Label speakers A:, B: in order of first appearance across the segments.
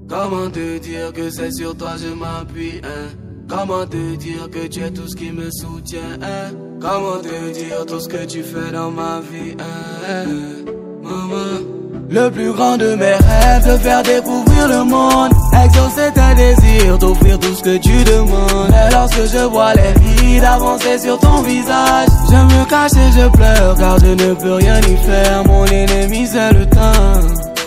A: Comment te dire que c'est sur toi je m'appuie, hein? Comment te dire que tu es tout ce qui me soutient, hein? Comment te dire tout ce que tu fais dans ma vie, hein? Maman. Le plus grand de mes rêves, de faire découvrir le monde, exaucer tes désirs, t'offrir tout ce que tu demandes. Et lorsque je vois les vides avancer sur ton visage, je me cache et je pleure car je ne peux rien y faire. Mon ennemi c'est le temps.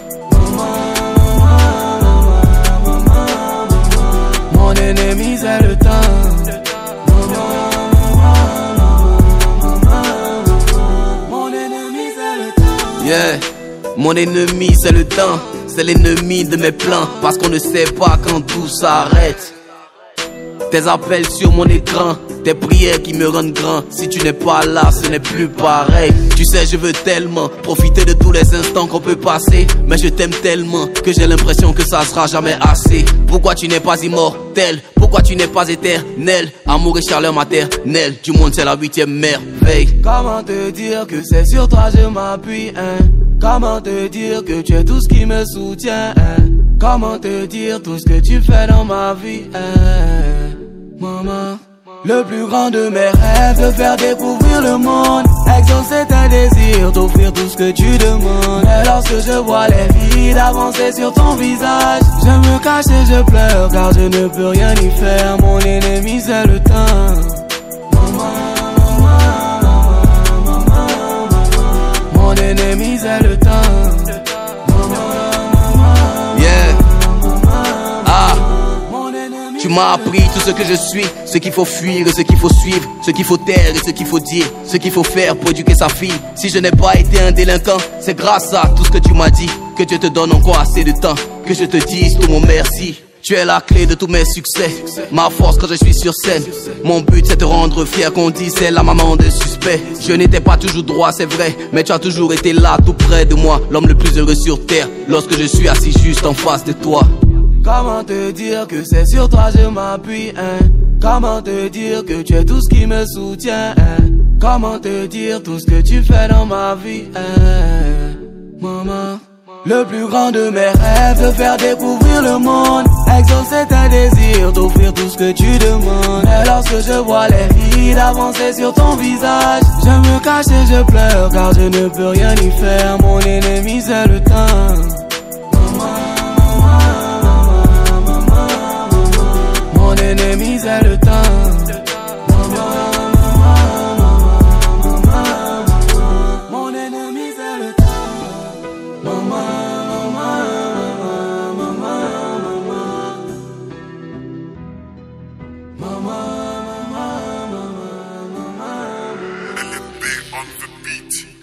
A: Mon ennemi c'est le temps. Mon ennemi c'est le temps. Yeah. Mon ennemi c'est le temps, c'est l'ennemi de mes plans, parce qu'on ne sait pas quand tout s'arrête. Tes appels sur mon écran, tes prières qui me rendent grand. Si tu n'es pas là, ce n'est plus pareil. Tu sais, je veux tellement profiter de tous les instants qu'on peut passer, mais je t'aime tellement que j'ai l'impression que ça sera jamais assez. Pourquoi tu n'es pas immortel? Pourquoi tu n'es pas éternel? Amour et chaleur maternelle, du monde c'est la 8e merveille. Comment te dire que c'est sur toi je m'appuie, hein? Comment te dire que tu es tout ce qui me soutient, hein? Comment te dire tout ce que tu fais dans ma vie, hein? Maman. Le plus grand de mes rêves, de faire découvrir le monde, exaucer tes désirs, t'offrir tout ce que tu demandes. Et lorsque je vois les vides avancer sur ton visage, je me cache et je pleure car je ne peux rien y faire. Mon ennemi c'est le temps. Mon ennemi c'est le temps. Tu m'as appris tout ce que je suis, ce qu'il faut fuir et ce qu'il faut suivre, ce qu'il faut taire et ce qu'il faut dire, ce qu'il faut faire pour éduquer sa fille. Si je n'ai pas été un délinquant, c'est grâce à tout ce que tu m'as dit, que Dieu te donne encore assez de temps, que je te dise tout mon merci. Tu es la clé de tous mes succès, ma force quand je suis sur scène. Mon but c'est de te rendre fier, qu'on dise c'est la maman de suspect. Je n'étais pas toujours droit, c'est vrai, mais tu as toujours été là, tout près de moi, l'homme le plus heureux sur terre, lorsque je suis assis juste en face de toi. Comment te dire que c'est sur toi je m'appuie, hein? Comment te dire que tu es tout ce qui me soutient, hein? Comment te dire tout ce que tu fais dans ma vie, hein? Maman. Le plus grand de mes rêves, de faire découvrir le monde, exaucer tes désirs, t'offrir tout ce que tu demandes. Et lorsque je vois les vides avancer sur ton visage, je me cache et je pleure car je ne peux rien y faire. Mon ennemi c'est le temps. Mon ennemi c'est le temps. Mon ennemi c'est le temps.
B: LMB on the beat.